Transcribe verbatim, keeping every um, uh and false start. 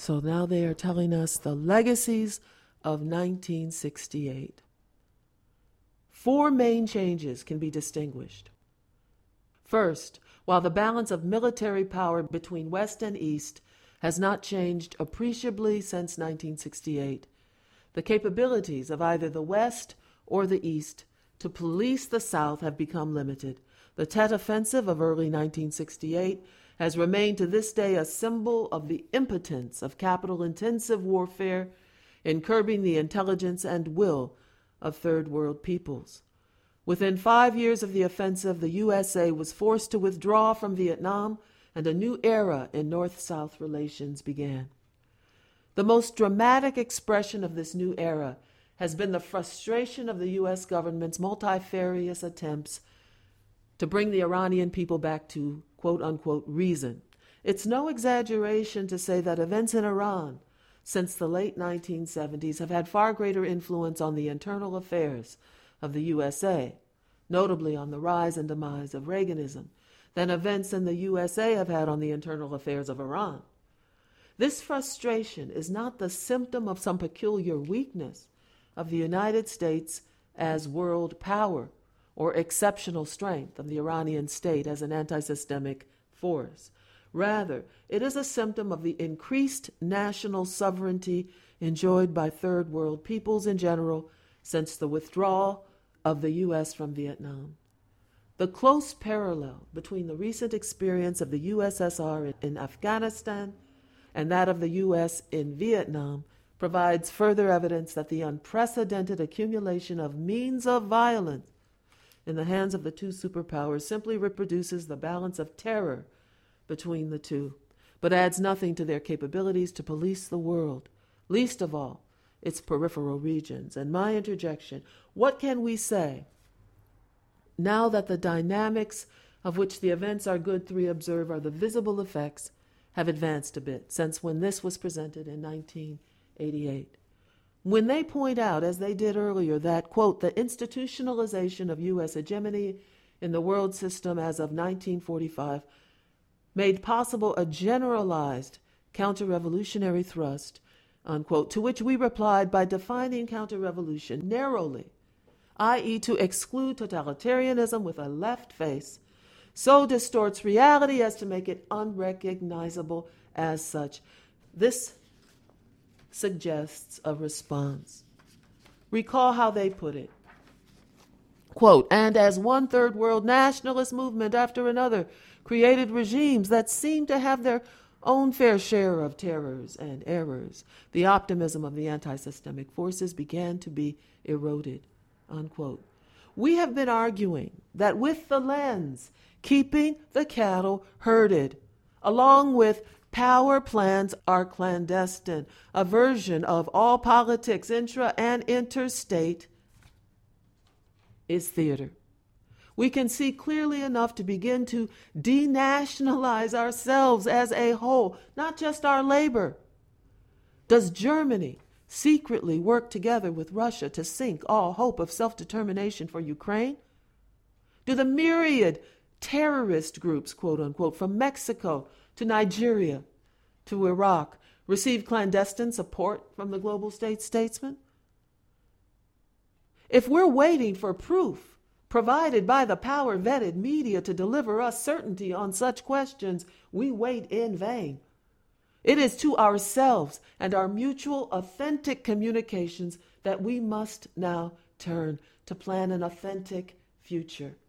So now they are telling us the legacies of nineteen sixty-eight. Four main changes can be distinguished. First, while the balance of military power between West and East has not changed appreciably since nineteen sixty-eight, the capabilities of either the West or the East to police the South have become limited. The Tet Offensive of early nineteen sixty-eight has remained to this day a symbol of the impotence of capital-intensive warfare in curbing the intelligence and will of Third World peoples. Within five years of the offensive, the U S A was forced to withdraw from Vietnam, and a new era in North-South relations began. The most dramatic expression of this new era has been the frustration of the U S government's multifarious attempts to bring the Iranian people back to quote-unquote reason. It's no exaggeration to say that events in Iran since the late nineteen seventies have had far greater influence on the internal affairs of the U S A, notably on the rise and demise of Reaganism, than events in the U S A have had on the internal affairs of Iran. This frustration is not the symptom of some peculiar weakness of the United States as world power or exceptional strength of the Iranian state as an anti-systemic force. Rather, it is a symptom of the increased national sovereignty enjoyed by Third World peoples in general since the withdrawal of the U S from Vietnam. The close parallel between the recent experience of the U S S R in Afghanistan and that of the U S in Vietnam provides further evidence that the unprecedented accumulation of means of violence in the hands of the two superpowers simply reproduces the balance of terror between the two, but adds nothing to their capabilities to police the world, least of all its peripheral regions. And my interjection, what can we say now that the dynamics of which the events are good to reobserve are the visible effects have advanced a bit since when this was presented in nineteen eighty-eight? When they point out, as they did earlier, that, quote, the institutionalization of U S hegemony in the world system as of nineteen forty-five made possible a generalized counter-revolutionary thrust, unquote, to which we replied by defining counter-revolution narrowly, that is to exclude totalitarianism with a left face, so distorts reality as to make it unrecognizable as such. This suggests a response. Recall how they put it. Quote, and as one third world nationalist movement after another created regimes that seemed to have their own fair share of terrors and errors, the optimism of the anti-systemic forces began to be eroded, unquote. We have been arguing that with the lens, keeping the cattle herded, along with power plans are clandestine, a version of all politics, intra and interstate, is theater. We can see clearly enough to begin to denationalize ourselves as a whole, not just our labor. Does Germany secretly work together with Russia to sink all hope of self-determination for Ukraine? Do the myriad terrorist groups, quote unquote, from Mexico to Nigeria to Iraq receive clandestine support from the global state statesman? If we're waiting for proof provided by the power-vetted media to deliver us certainty on such questions, we wait in vain. It is to ourselves and our mutual authentic communications that we must now turn to plan an authentic future.